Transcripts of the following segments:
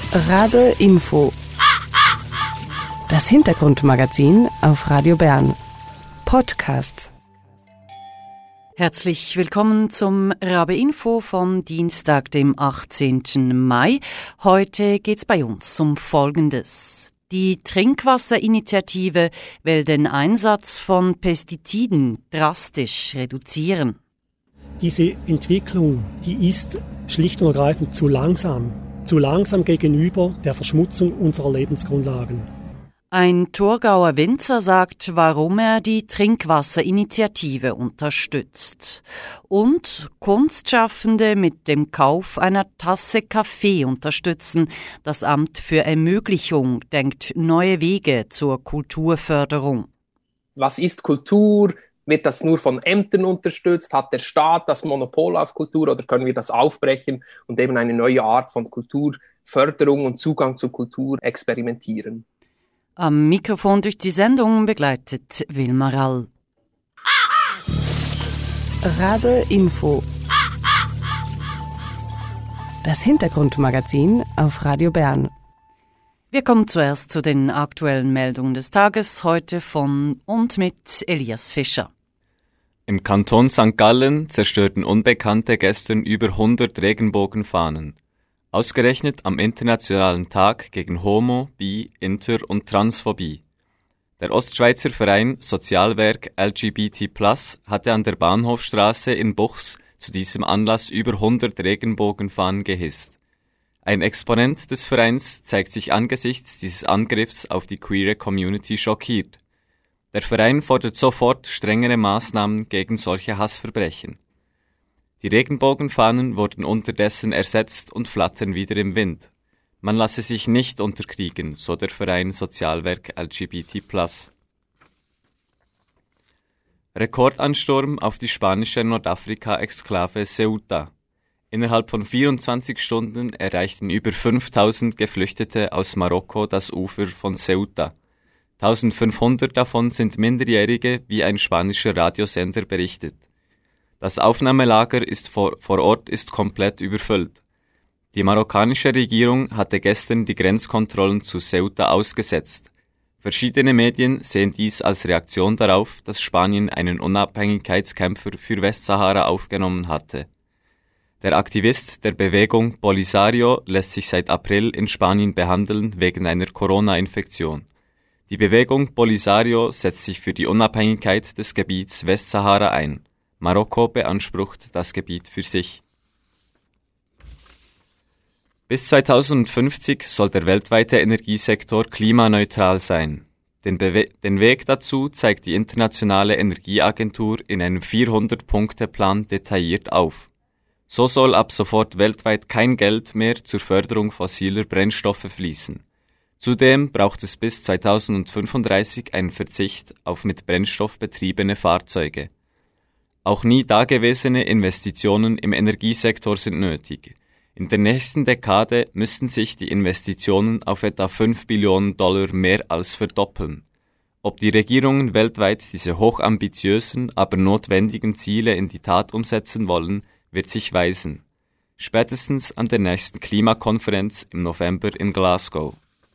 Rabe Info. Das Hintergrundmagazin auf Radio Bern. Podcast. Herzlich willkommen zum Rabe Info vom Dienstag, dem 18. Mai. Heute geht's bei uns um Folgendes. Die Trinkwasserinitiative will den Einsatz von Pestiziden drastisch reduzieren. Diese Entwicklung, die ist schlicht und ergreifend zu langsam gegenüber der Verschmutzung unserer Lebensgrundlagen. Ein Thurgauer Winzer sagt, warum er die Trinkwasserinitiative unterstützt. Und Kunstschaffende mit dem Kauf einer Tasse Kaffee unterstützen. Das Amt für Ermöglichung denkt neue Wege zur Kulturförderung. Was ist Kultur? Wird das nur von Ämtern unterstützt? Hat der Staat das Monopol auf Kultur oder können wir das aufbrechen und eben eine neue Art von Kulturförderung und Zugang zur Kultur experimentieren? Am Mikrofon durch die Sendung begleitet Wilma Rall. Rabe Info. Das Hintergrundmagazin auf Radio Bern. Wir kommen zuerst zu den aktuellen Meldungen des Tages, heute von und mit Elias Fischer. Im Kanton St. Gallen zerstörten Unbekannte gestern über 100 Regenbogenfahnen. Ausgerechnet am Internationalen Tag gegen Homo-, Bi-, Inter- und Transphobie. Der Ostschweizer Verein Sozialwerk LGBT+ hatte an der Bahnhofstrasse in Buchs zu diesem Anlass über 100 Regenbogenfahnen gehisst. Ein Exponent des Vereins zeigt sich angesichts dieses Angriffs auf die queere Community schockiert. Der Verein fordert sofort strengere Maßnahmen gegen solche Hassverbrechen. Die Regenbogenfahnen wurden unterdessen ersetzt und flattern wieder im Wind. Man lasse sich nicht unterkriegen, so der Verein Sozialwerk LGBT+. Rekordansturm auf die spanische Nordafrika-Exklave Ceuta. Innerhalb von 24 Stunden erreichten über 5000 Geflüchtete aus Marokko das Ufer von Ceuta. 1500 davon sind Minderjährige, wie ein spanischer Radiosender berichtet. Das Aufnahmelager vor Ort ist komplett überfüllt. Die marokkanische Regierung hatte gestern die Grenzkontrollen zu Ceuta ausgesetzt. Verschiedene Medien sehen dies als Reaktion darauf, dass Spanien einen Unabhängigkeitskämpfer für Westsahara aufgenommen hatte. Der Aktivist der Bewegung Polisario lässt sich seit April in Spanien behandeln wegen einer Corona-Infektion. Die Bewegung Polisario setzt sich für die Unabhängigkeit des Gebiets Westsahara ein. Marokko beansprucht das Gebiet für sich. Bis 2050 soll der weltweite Energiesektor klimaneutral sein. Den Weg dazu zeigt die Internationale Energieagentur in einem 400-Punkte-Plan detailliert auf. So soll ab sofort weltweit kein Geld mehr zur Förderung fossiler Brennstoffe fließen. Zudem braucht es bis 2035 einen Verzicht auf mit Brennstoff betriebene Fahrzeuge. Auch nie dagewesene Investitionen im Energiesektor sind nötig. In der nächsten Dekade müssten sich die Investitionen auf etwa $5 Billionen mehr als verdoppeln. Ob die Regierungen weltweit diese hochambitiösen, aber notwendigen Ziele in die Tat umsetzen wollen, wird sich weisen. Spätestens an der nächsten Klimakonferenz im November in Glasgow.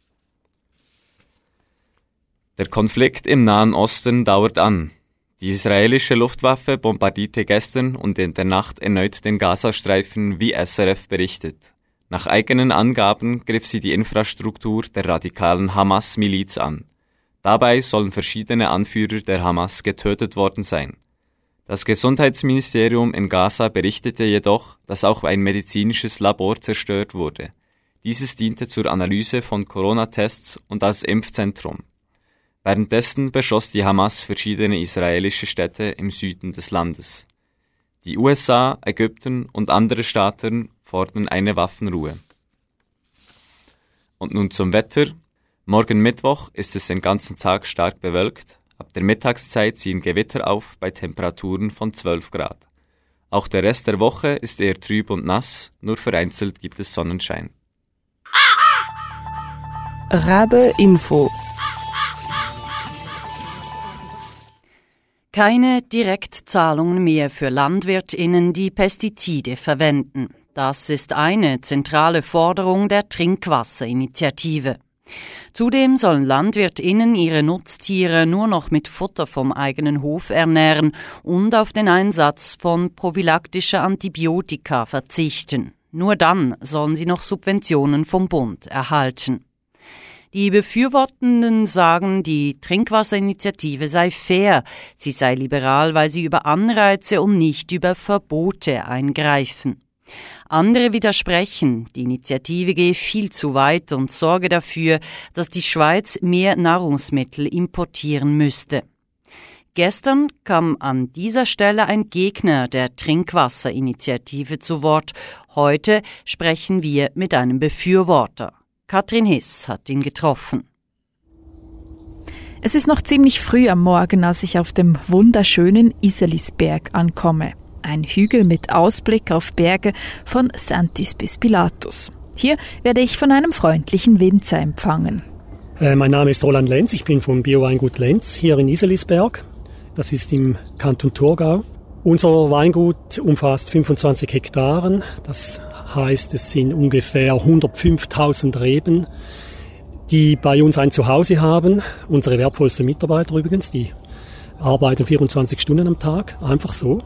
Der Konflikt im Nahen Osten dauert an. Die israelische Luftwaffe bombardierte gestern und in der Nacht erneut den Gazastreifen, wie SRF berichtet. Nach eigenen Angaben griff sie die Infrastruktur der radikalen Hamas-Miliz an. Dabei sollen verschiedene Anführer der Hamas getötet worden sein. Das Gesundheitsministerium in Gaza berichtete jedoch, dass auch ein medizinisches Labor zerstört wurde. Dieses diente zur Analyse von Corona-Tests und als Impfzentrum. Währenddessen beschoss die Hamas verschiedene israelische Städte im Süden des Landes. Die USA, Ägypten und andere Staaten fordern eine Waffenruhe. Und nun zum Wetter. Morgen Mittwoch ist es den ganzen Tag stark bewölkt. Ab der Mittagszeit ziehen Gewitter auf bei Temperaturen von 12 Grad. Auch der Rest der Woche ist eher trüb und nass, nur vereinzelt gibt es Sonnenschein. Rabe Info. Keine Direktzahlungen mehr für LandwirtInnen, die Pestizide verwenden. Das ist eine zentrale Forderung der Trinkwasserinitiative. Zudem sollen LandwirtInnen ihre Nutztiere nur noch mit Futter vom eigenen Hof ernähren und auf den Einsatz von prophylaktischer Antibiotika verzichten. Nur dann sollen sie noch Subventionen vom Bund erhalten. Die Befürwortenden sagen, die Trinkwasserinitiative sei fair, sie sei liberal, weil sie über Anreize und nicht über Verbote eingreifen. Andere widersprechen, die Initiative gehe viel zu weit und sorge dafür, dass die Schweiz mehr Nahrungsmittel importieren müsste. Gestern kam an dieser Stelle ein Gegner der Trinkwasserinitiative zu Wort. Heute sprechen wir mit einem Befürworter. Katrin Hiss hat ihn getroffen. Es ist noch ziemlich früh am Morgen, als ich auf dem wunderschönen Iselisberg ankomme. Ein Hügel mit Ausblick auf Berge von Santis bis Pilatus. Hier werde ich von einem freundlichen Winzer empfangen. Mein Name ist Roland Lenz, ich bin vom Bio-Weingut Lenz hier in Iselisberg. Das ist im Kanton Thurgau. Unser Weingut umfasst 25 Hektaren. Das heißt, es sind ungefähr 105.000 Reben, die bei uns ein Zuhause haben. Unsere wertvollsten Mitarbeiter übrigens, die arbeiten 24 Stunden am Tag, einfach so.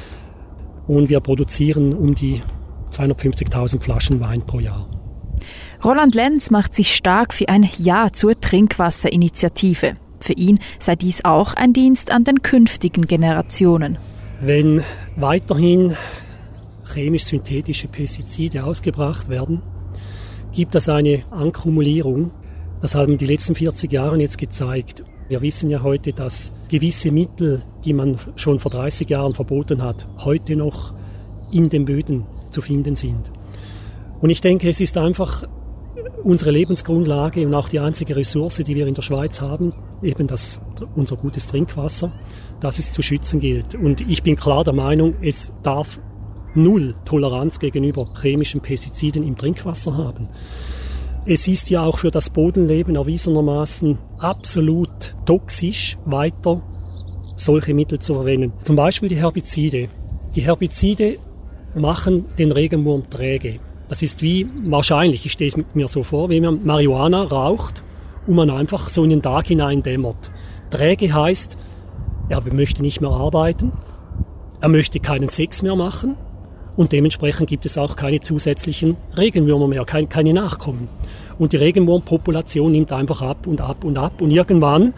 Und wir produzieren um die 250.000 Flaschen Wein pro Jahr. Roland Lenz macht sich stark für ein Ja zur Trinkwasserinitiative. Für ihn sei dies auch ein Dienst an den künftigen Generationen. Wenn weiterhin chemisch-synthetische Pestizide ausgebracht werden, gibt es eine Ankumulierung. Das haben die letzten 40 Jahre jetzt gezeigt. Wir wissen ja heute, dass gewisse Mittel, die man schon vor 30 Jahren verboten hat, heute noch in den Böden zu finden sind. Und ich denke, es ist einfach unsere Lebensgrundlage und auch die einzige Ressource, die wir in der Schweiz haben, eben unser gutes Trinkwasser, das es zu schützen gilt. Und ich bin klar der Meinung, es darf null Toleranz gegenüber chemischen Pestiziden im Trinkwasser haben. Es ist ja auch für das Bodenleben erwiesenermaßen absolut toxisch, weiter solche Mittel zu verwenden. Zum Beispiel die Herbizide. Die Herbizide machen den Regenwurm träge. Das ist wie wahrscheinlich, ich stelle es mir so vor, wenn man Marihuana raucht und man einfach so in den Tag hinein dämmert. Träge heißt, er möchte nicht mehr arbeiten, er möchte keinen Sex mehr machen und dementsprechend gibt es auch keine zusätzlichen Regenwürmer mehr, keine Nachkommen. Und die Regenwurmpopulation nimmt einfach ab und ab und ab und irgendwann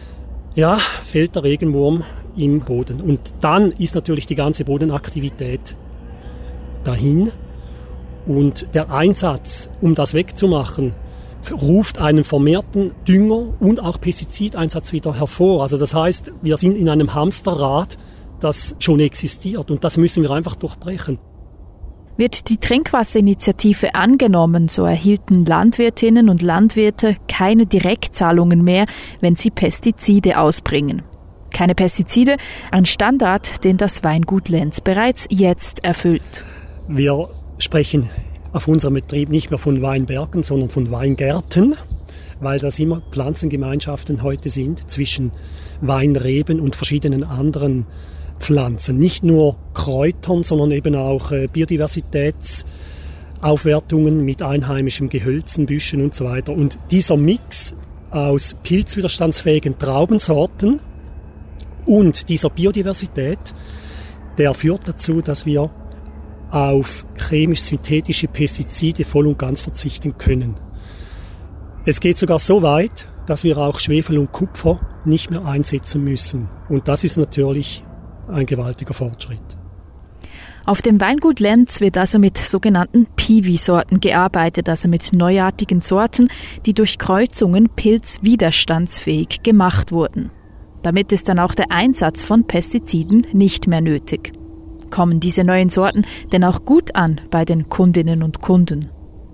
fällt der Regenwurm im Boden. Und dann ist natürlich die ganze Bodenaktivität dahin. Und der Einsatz, um das wegzumachen, ruft einen vermehrten Dünger- und auch Pestizideinsatz wieder hervor. Also das heißt, wir sind in einem Hamsterrad, das schon existiert und das müssen wir einfach durchbrechen. Wird die Trinkwasserinitiative angenommen, so erhielten Landwirtinnen und Landwirte keine Direktzahlungen mehr, wenn sie Pestizide ausbringen. Keine Pestizide, ein Standard, den das Weingut Lenz bereits jetzt erfüllt. Wir sprechen auf unserem Betrieb nicht mehr von Weinbergen, sondern von Weingärten, weil das immer Pflanzengemeinschaften heute sind zwischen Weinreben und verschiedenen anderen Pflanzen. Nicht nur Kräutern, sondern eben auch Biodiversitätsaufwertungen mit einheimischen Gehölzen, Büschen und so weiter. Und dieser Mix aus pilzwiderstandsfähigen Traubensorten und dieser Biodiversität, der führt dazu, dass wir auf chemisch-synthetische Pestizide voll und ganz verzichten können. Es geht sogar so weit, dass wir auch Schwefel und Kupfer nicht mehr einsetzen müssen. Und das ist natürlich ein gewaltiger Fortschritt. Auf dem Weingut Lenz wird also mit sogenannten Piwi-Sorten gearbeitet, also mit neuartigen Sorten, die durch Kreuzungen pilzwiderstandsfähig gemacht wurden. Damit ist dann auch der Einsatz von Pestiziden nicht mehr nötig. Kommen diese neuen Sorten denn auch gut an bei den Kundinnen und Kunden?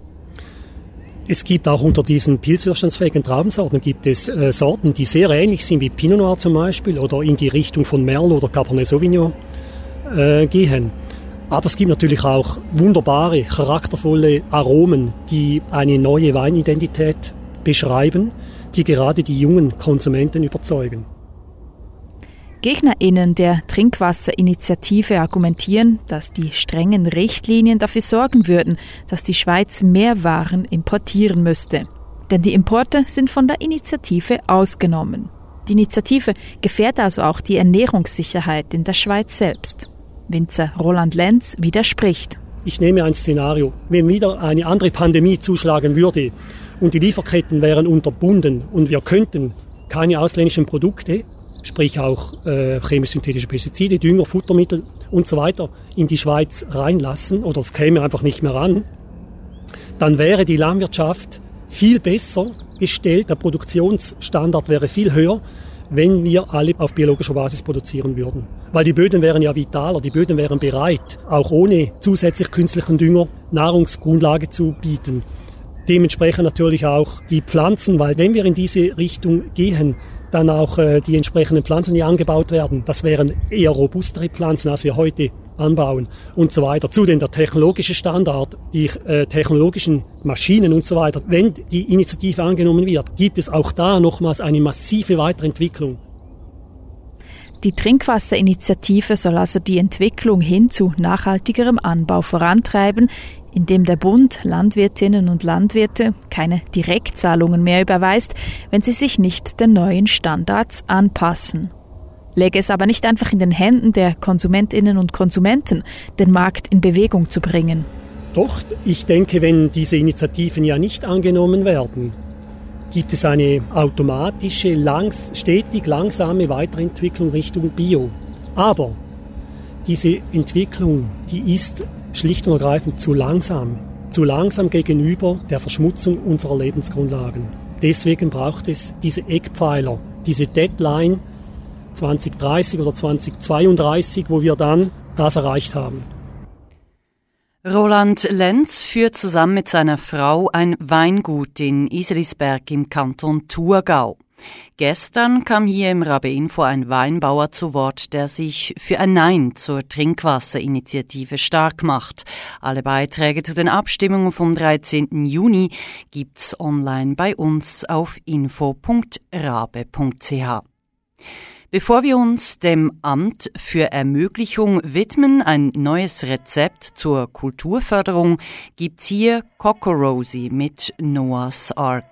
Es gibt auch unter diesen pilzwiderstandsfähigen Traubensorten gibt es Sorten, die sehr ähnlich sind wie Pinot Noir zum Beispiel oder in die Richtung von Merlot oder Cabernet Sauvignon gehen. Aber es gibt natürlich auch wunderbare, charaktervolle Aromen, die eine neue Weinidentität beschreiben, die gerade die jungen Konsumenten überzeugen. GegnerInnen der Trinkwasserinitiative argumentieren, dass die strengen Richtlinien dafür sorgen würden, dass die Schweiz mehr Waren importieren müsste. Denn die Importe sind von der Initiative ausgenommen. Die Initiative gefährdet also auch die Ernährungssicherheit in der Schweiz selbst. Winzer Roland Lenz widerspricht. Ich nehme ein Szenario, wenn wieder eine andere Pandemie zuschlagen würde und die Lieferketten wären unterbunden und wir könnten keine ausländischen Produkte, sprich auch chemisch-synthetische Pestizide, Dünger, Futtermittel und so weiter in die Schweiz reinlassen oder es käme einfach nicht mehr ran, dann wäre die Landwirtschaft viel besser gestellt, der Produktionsstandard wäre viel höher, wenn wir alle auf biologischer Basis produzieren würden. Weil die Böden wären ja vitaler, die Böden wären bereit, auch ohne zusätzlich künstlichen Dünger Nahrungsgrundlage zu bieten. Dementsprechend natürlich auch die Pflanzen, weil wenn wir in diese Richtung gehen, dann auch die entsprechenden Pflanzen, die angebaut werden, das wären eher robustere Pflanzen, als wir heute anbauen und so weiter. Zudem der technologische Standard, die technologischen Maschinen und so weiter. Wenn die Initiative angenommen wird, gibt es auch da nochmals eine massive Weiterentwicklung. Die Trinkwasserinitiative soll also die Entwicklung hin zu nachhaltigerem Anbau vorantreiben, indem der Bund Landwirtinnen und Landwirte keine Direktzahlungen mehr überweist, wenn sie sich nicht den neuen Standards anpassen. Läge es aber nicht einfach in den Händen der Konsumentinnen und Konsumenten, den Markt in Bewegung zu bringen? Doch, ich denke, wenn diese Initiativen ja nicht angenommen werden, gibt es eine automatische, stetig langsame Weiterentwicklung Richtung Bio. Aber diese Entwicklung, die ist schlicht und ergreifend zu langsam gegenüber der Verschmutzung unserer Lebensgrundlagen. Deswegen braucht es diese Eckpfeiler, diese Deadline 2030 oder 2032, wo wir dann das erreicht haben. Roland Lenz führt zusammen mit seiner Frau ein Weingut in Islisberg im Kanton Thurgau. Gestern kam hier im Rabe-Info ein Weinbauer zu Wort, der sich für ein Nein zur Trinkwasserinitiative stark macht. Alle Beiträge zu den Abstimmungen vom 13. Juni gibt's online bei uns auf info.rabe.ch. Bevor wir uns dem Amt für Ermöglichung widmen, ein neues Rezept zur Kulturförderung, gibt's hier Coco Rosie mit Noah's Ark.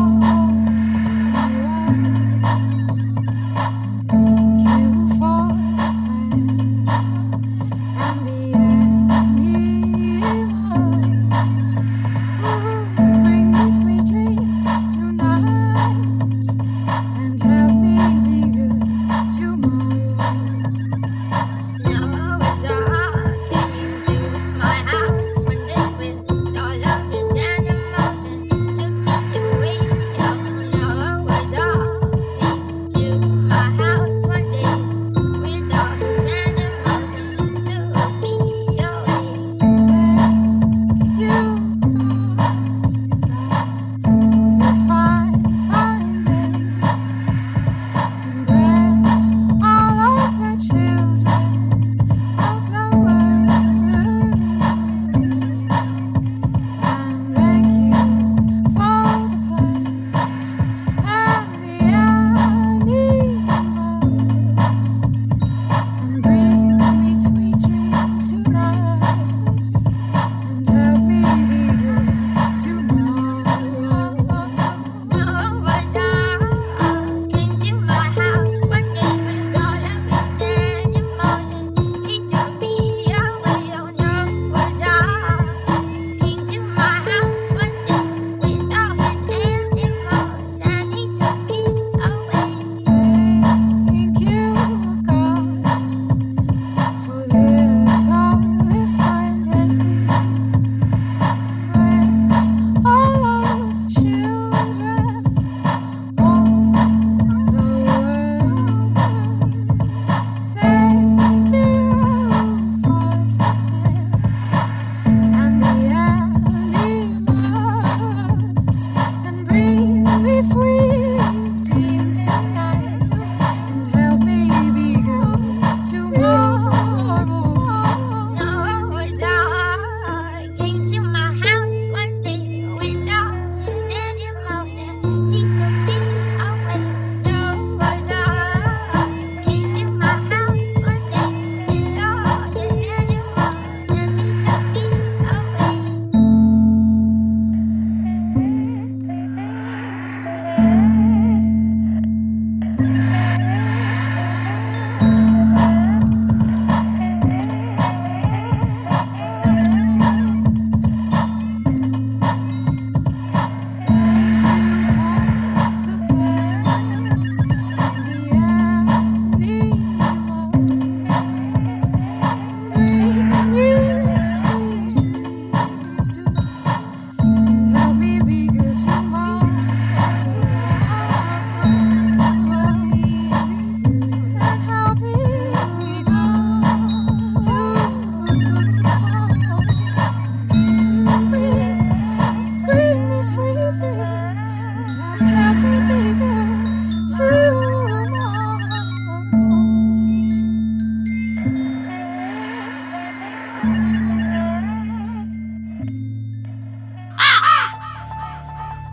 For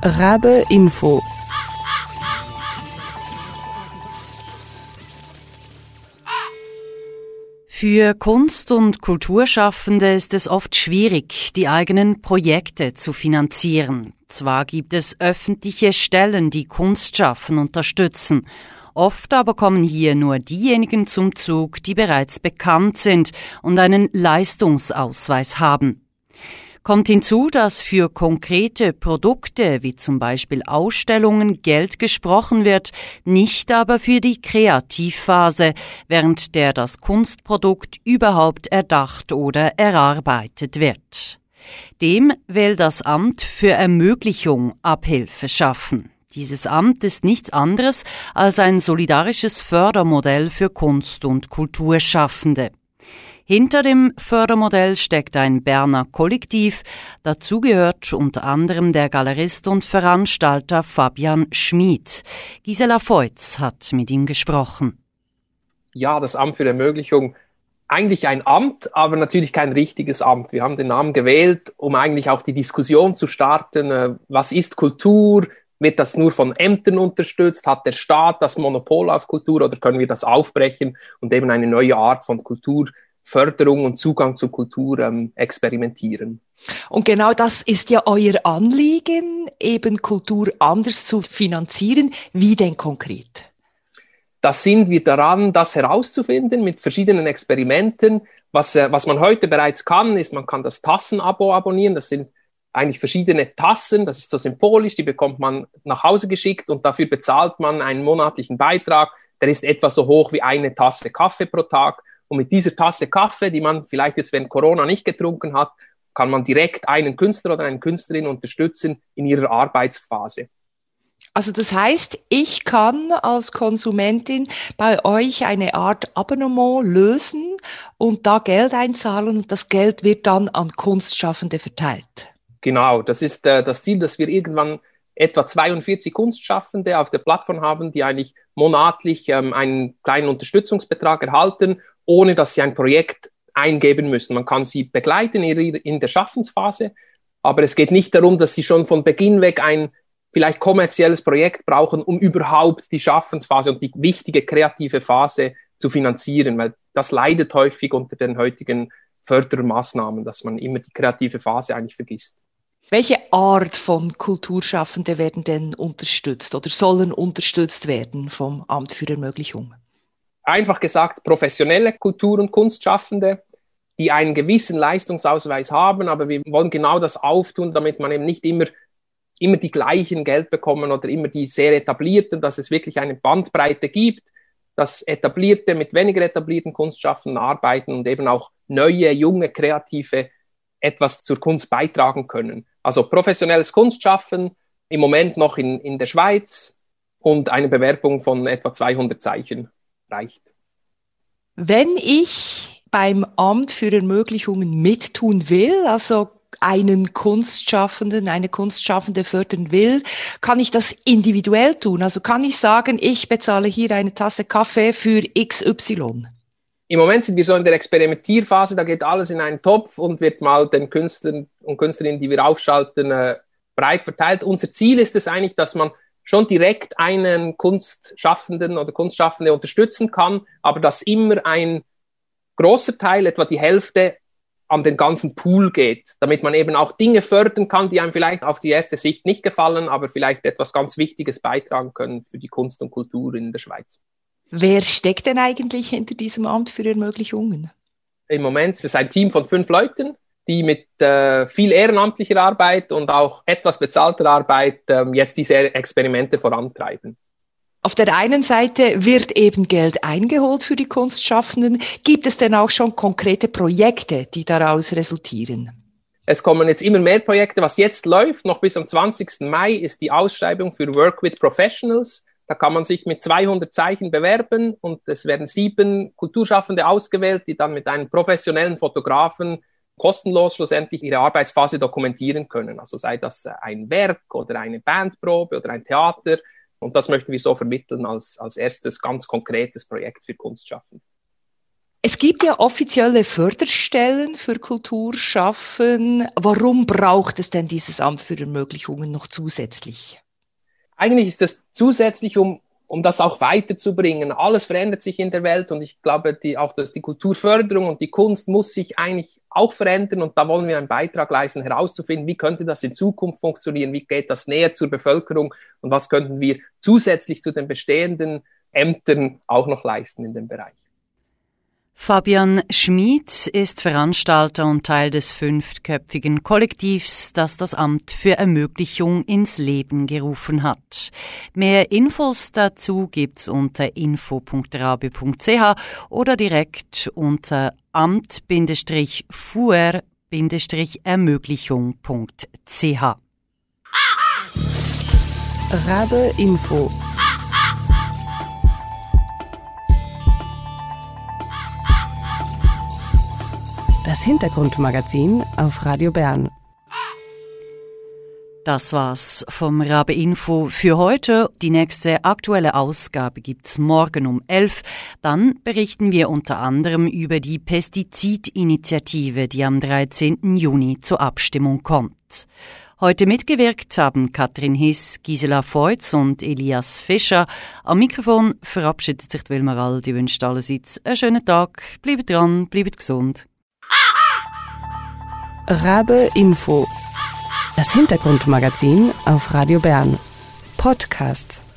Rabe Info. Für Kunst- und Kulturschaffende ist es oft schwierig, die eigenen Projekte zu finanzieren. Zwar gibt es öffentliche Stellen, die Kunstschaffen unterstützen. Oft aber kommen hier nur diejenigen zum Zug, die bereits bekannt sind und einen Leistungsausweis haben. Kommt hinzu, dass für konkrete Produkte, wie zum Beispiel Ausstellungen, Geld gesprochen wird, nicht aber für die Kreativphase, während der das Kunstprodukt überhaupt erdacht oder erarbeitet wird. Dem will das Amt für Ermöglichung Abhilfe schaffen. Dieses Amt ist nichts anderes als ein solidarisches Fördermodell für Kunst- und Kulturschaffende. Hinter dem Fördermodell steckt ein Berner Kollektiv. Dazu gehört unter anderem der Galerist und Veranstalter Fabian Schmid. Gisela Feutz hat mit ihm gesprochen. Ja, das Amt für Ermöglichung, eigentlich ein Amt, aber natürlich kein richtiges Amt. Wir haben den Namen gewählt, um eigentlich auch die Diskussion zu starten. Was ist Kultur? Wird das nur von Ämtern unterstützt? Hat der Staat das Monopol auf Kultur oder können wir das aufbrechen und eben eine neue Art von Kulturförderung und Zugang zu Kultur experimentieren? Und genau das ist ja euer Anliegen, eben Kultur anders zu finanzieren. Wie denn konkret? Da sind wir daran, das herauszufinden mit verschiedenen Experimenten. Was man heute bereits kann, ist, man kann das Tassenabo abonnieren. Das sind eigentlich verschiedene Tassen, das ist so symbolisch, die bekommt man nach Hause geschickt und dafür bezahlt man einen monatlichen Beitrag, der ist etwa so hoch wie eine Tasse Kaffee pro Tag. Und mit dieser Tasse Kaffee, die man vielleicht jetzt während Corona nicht getrunken hat, kann man direkt einen Künstler oder eine Künstlerin unterstützen in ihrer Arbeitsphase. Also das heißt, ich kann als Konsumentin bei euch eine Art Abonnement lösen und da Geld einzahlen und das Geld wird dann an Kunstschaffende verteilt. Genau, das ist das Ziel, dass wir irgendwann etwa 42 Kunstschaffende auf der Plattform haben, die eigentlich monatlich einen kleinen Unterstützungsbetrag erhalten, ohne dass sie ein Projekt eingeben müssen. Man kann sie begleiten in der Schaffensphase, aber es geht nicht darum, dass sie schon von Beginn weg ein vielleicht kommerzielles Projekt brauchen, um überhaupt die Schaffensphase und die wichtige kreative Phase zu finanzieren, weil das leidet häufig unter den heutigen Fördermaßnahmen, dass man immer die kreative Phase eigentlich vergisst. Welche Art von Kulturschaffende werden denn unterstützt oder sollen unterstützt werden vom Amt für Ermöglichung? Einfach gesagt, professionelle Kultur- und Kunstschaffende, die einen gewissen Leistungsausweis haben, aber wir wollen genau das auftun, damit man eben nicht immer die gleichen Geld bekommen oder immer die sehr etablierten, dass es wirklich eine Bandbreite gibt, dass etablierte mit weniger etablierten Kunstschaffenden arbeiten und eben auch neue, junge, kreative etwas zur Kunst beitragen können. Also professionelles Kunstschaffen, im Moment noch in der Schweiz und eine Bewerbung von etwa 200 Zeichen reicht. Wenn ich beim Amt für Ermöglichungen mittun will, also einen Kunstschaffenden, eine Kunstschaffende fördern will, kann ich das individuell tun? Also kann ich sagen, ich bezahle hier eine Tasse Kaffee für XY? Im Moment sind wir so in der Experimentierphase, da geht alles in einen Topf und wird mal den Künstlern und Künstlerinnen, die wir aufschalten, breit verteilt. Unser Ziel ist es eigentlich, dass man schon direkt einen Kunstschaffenden oder Kunstschaffende unterstützen kann, aber dass immer ein großer Teil, etwa die Hälfte, an den ganzen Pool geht, damit man eben auch Dinge fördern kann, die einem vielleicht auf die erste Sicht nicht gefallen, aber vielleicht etwas ganz Wichtiges beitragen können für die Kunst und Kultur in der Schweiz. Wer steckt denn eigentlich hinter diesem Amt für Ermöglichungen? Im Moment ist es ein Team von 5 Leuten, die mit viel ehrenamtlicher Arbeit und auch etwas bezahlter Arbeit jetzt diese Experimente vorantreiben. Auf der einen Seite wird eben Geld eingeholt für die Kunstschaffenden. Gibt es denn auch schon konkrete Projekte, die daraus resultieren? Es kommen jetzt immer mehr Projekte. Was jetzt läuft, noch bis am 20. Mai, ist die Ausschreibung für Work with Professionals. Da kann man sich mit 200 Zeichen bewerben und es werden 7 Kulturschaffende ausgewählt, die dann mit einem professionellen Fotografen kostenlos schlussendlich ihre Arbeitsphase dokumentieren können. Also sei das ein Werk oder eine Bandprobe oder ein Theater. Und das möchten wir so vermitteln als erstes ganz konkretes Projekt für Kunstschaffende. Es gibt ja offizielle Förderstellen für Kulturschaffen. Warum braucht es denn dieses Amt für Ermöglichungen noch zusätzlich? Eigentlich ist das zusätzlich, um das auch weiterzubringen. Alles verändert sich in der Welt und ich glaube, dass die Kulturförderung und die Kunst muss sich eigentlich auch verändern und da wollen wir einen Beitrag leisten, herauszufinden, wie könnte das in Zukunft funktionieren, wie geht das näher zur Bevölkerung und was könnten wir zusätzlich zu den bestehenden Ämtern auch noch leisten in dem Bereich. Fabian Schmid ist Veranstalter und Teil des 5-köpfigen Kollektivs, das das Amt für Ermöglichung ins Leben gerufen hat. Mehr Infos dazu gibt's unter info.rabe.ch oder direkt unter amt-fuer-ermöglichung.ch. Rabe Info. Das Hintergrundmagazin auf Radio Bern. Das war's vom Rabe Info für heute. Die nächste aktuelle Ausgabe gibt's morgen um 11. Dann berichten wir unter anderem über die Pestizidinitiative, die am 13. Juni zur Abstimmung kommt. Heute mitgewirkt haben Katrin Hiss, Gisela Feutz und Elias Fischer. Am Mikrofon verabschiedet sich Wilmar All. Die wünscht allerseits einen schönen Tag. Bleibt dran, bleibt gesund. Rabe Info. Das Hintergrundmagazin auf Radio Bern. Podcast.